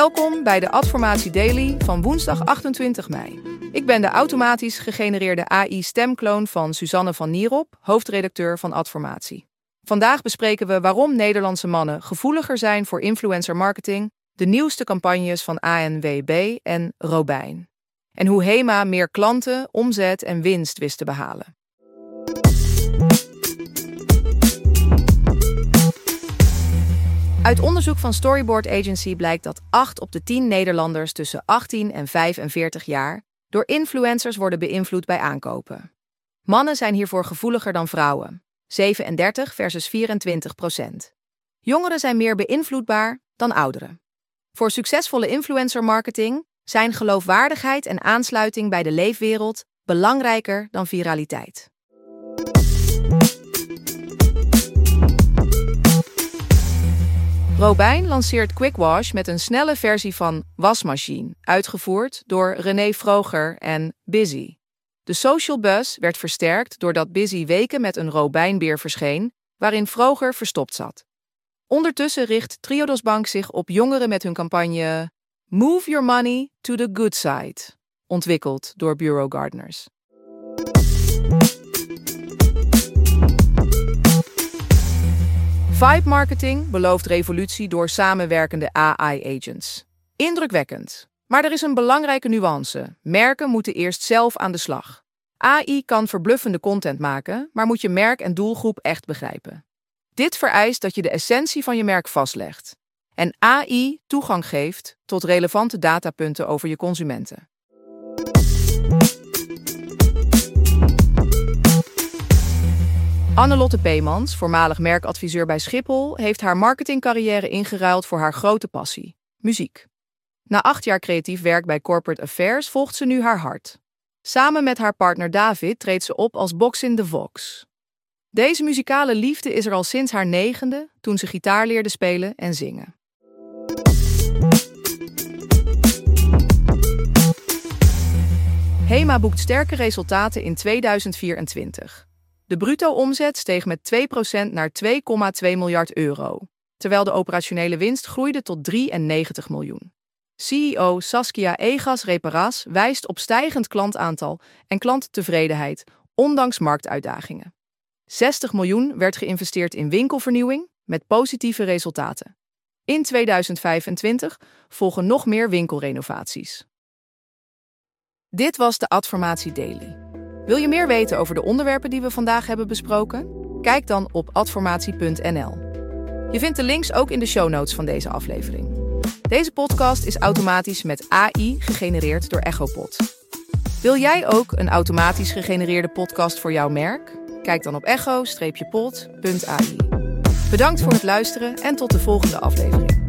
Welkom bij de Adformatie Daily van woensdag 28 mei. Ik ben de automatisch gegenereerde AI-stemkloon van Suzanne van Nierop, hoofdredacteur van Adformatie. Vandaag bespreken we waarom Nederlandse mannen gevoeliger zijn voor influencer marketing, de nieuwste campagnes van ANWB en Robijn. En hoe HEMA meer klanten, omzet en winst wist te behalen. Uit onderzoek van Storyboard Agency blijkt dat 8 op de 10 Nederlanders tussen 18 en 45 jaar door influencers worden beïnvloed bij aankopen. Mannen zijn hiervoor gevoeliger dan vrouwen, 37 versus 24%. Jongeren zijn meer beïnvloedbaar dan ouderen. Voor succesvolle influencer marketing zijn geloofwaardigheid en aansluiting bij de leefwereld belangrijker dan viraliteit. Robijn lanceert Quick Wash met een snelle versie van wasmachine, uitgevoerd door René Vroger en Busy. De social buzz werd versterkt doordat Busy weken met een Robijnbeer verscheen, waarin Vroger verstopt zat. Ondertussen richt Triodos Bank zich op jongeren met hun campagne Move Your Money to the Good Side, ontwikkeld door Bureau Gardeners. Vibe Marketing belooft revolutie door samenwerkende AI-agents. Indrukwekkend. Maar er is een belangrijke nuance. Merken moeten eerst zelf aan de slag. AI kan verbluffende content maken, maar moet je merk en doelgroep echt begrijpen. Dit vereist dat je de essentie van je merk vastlegt. En AI toegang geeft tot relevante datapunten over je consumenten. Annelotte Peemans, voormalig merkadviseur bij Schiphol, heeft haar marketingcarrière ingeruild voor haar grote passie, muziek. Na 8 jaar creatief werk bij Corporate Affairs volgt ze nu haar hart. Samen met haar partner David treedt ze op als Box in the Vox. Deze muzikale liefde is er al sinds haar 9e, toen ze gitaar leerde spelen en zingen. HEMA boekt sterke resultaten in 2024. De bruto-omzet steeg met 2% naar 2,2 miljard euro, terwijl de operationele winst groeide tot 93 miljoen. CEO Saskia Egas-Reparas wijst op stijgend klantaantal en klanttevredenheid, ondanks marktuitdagingen. 60 miljoen werd geïnvesteerd in winkelvernieuwing met positieve resultaten. In 2025 volgen nog meer winkelrenovaties. Dit was de Adformatie Daily. Wil je meer weten over de onderwerpen die we vandaag hebben besproken? Kijk dan op adformatie.nl. Je vindt de links ook in de show notes van deze aflevering. Deze podcast is automatisch met AI gegenereerd door Echopod. Wil jij ook een automatisch gegenereerde podcast voor jouw merk? Kijk dan op echo-pod.ai. Bedankt voor het luisteren en tot de volgende aflevering.